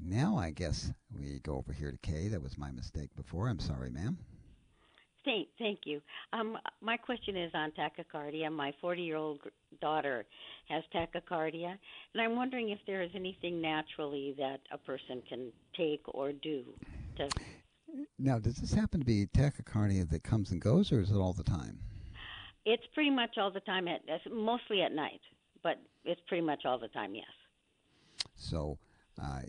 now I guess we go over here to Kay. That was my mistake before. I'm sorry, ma'am. Thank you. My question is on tachycardia. My 40-year-old daughter has tachycardia, and I'm wondering if there is anything naturally that a person can take or do to. Now, does this happen to be tachycardia that comes and goes, or is it all the time? It's pretty much all the time, mostly at night, but it's pretty much all the time, yes. So, uh,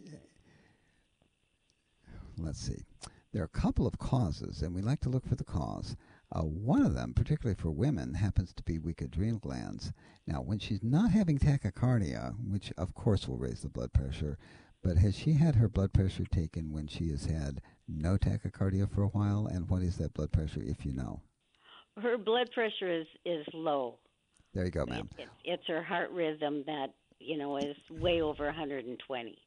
let's see. There are a couple of causes, and we like to look for the cause. One of them, particularly for women, happens to be weak adrenal glands. Now, when she's not having tachycardia, which of course will raise the blood pressure, but has she had her blood pressure taken when she has had no tachycardia for a while? And what is that blood pressure, if you know? Her blood pressure is low. There you go, ma'am. It's her heart rhythm that is way over 120.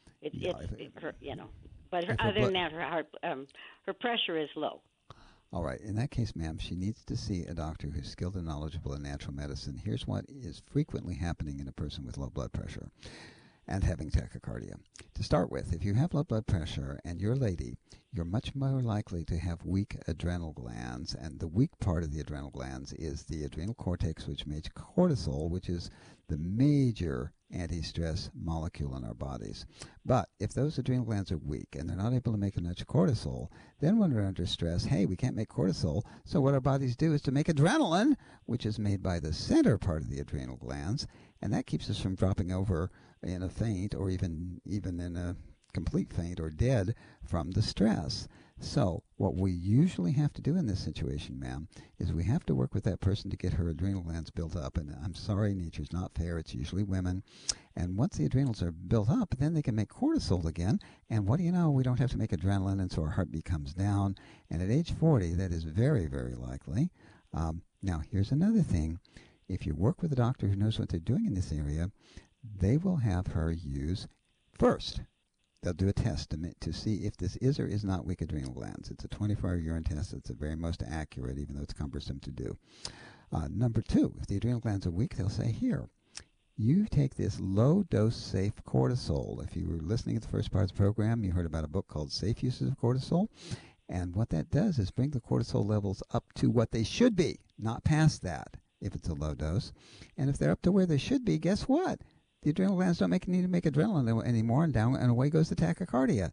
But other than that, her pressure is low. All right. In that case, ma'am, she needs to see a doctor who's skilled and knowledgeable in natural medicine. Here's what is frequently happening in a person with low blood pressure and having tachycardia. To start with, if you have low blood pressure and you're a lady, you're much more likely to have weak adrenal glands, and the weak part of the adrenal glands is the adrenal cortex, which makes cortisol, which is the major anti-stress molecule in our bodies. But if those adrenal glands are weak and they're not able to make enough cortisol, then when we're under stress, hey, we can't make cortisol, so what our bodies do is to make adrenaline, which is made by the center part of the adrenal glands, and that keeps us from dropping over in a faint or even in a complete faint or dead from the stress. So what we usually have to do in this situation, ma'am, is we have to work with that person to get her adrenal glands built up. And I'm sorry, nature's not fair. It's usually women. And once the adrenals are built up, then they can make cortisol again. And what do you know? We don't have to make adrenaline, and so our heartbeat comes down. And at age 40, that is very, very likely. Now, here's another thing. If you work with a doctor who knows what they're doing in this area, they will have her use first. They'll do a test to see if this is or is not weak adrenal glands. It's a 24-hour urine test. It's the very most accurate, even though it's cumbersome to do. Number two, if the adrenal glands are weak, they'll say, here, you take this low-dose safe cortisol. If you were listening at the first part of the program, you heard about a book called Safe Uses of Cortisol. And what that does is bring the cortisol levels up to what they should be, not past that, if it's a low dose. And if they're up to where they should be, guess what? The adrenal glands don't need to make adrenaline anymore, and down and away goes the tachycardia.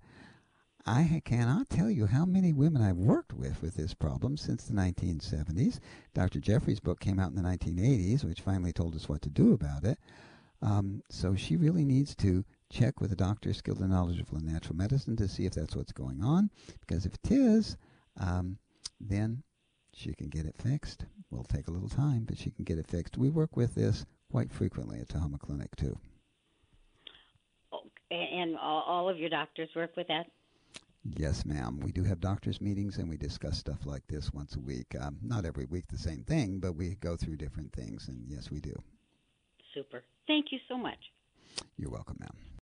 I cannot tell you how many women I've worked with this problem since the 1970s. Dr. Jeffrey's book came out in the 1980s, which finally told us what to do about it. So she really needs to check with a doctor skilled and knowledgeable in natural medicine to see if that's what's going on, because if it is, then she can get it fixed. Will take a little time, but she can get it fixed. We work with this quite frequently at Tahoma Clinic, too. And all of your doctors work with that? Yes, ma'am. We do have doctors' meetings, and we discuss stuff like this once a week. Not every week the same thing, but we go through different things, and yes, we do. Super. Thank you so much. You're welcome, ma'am.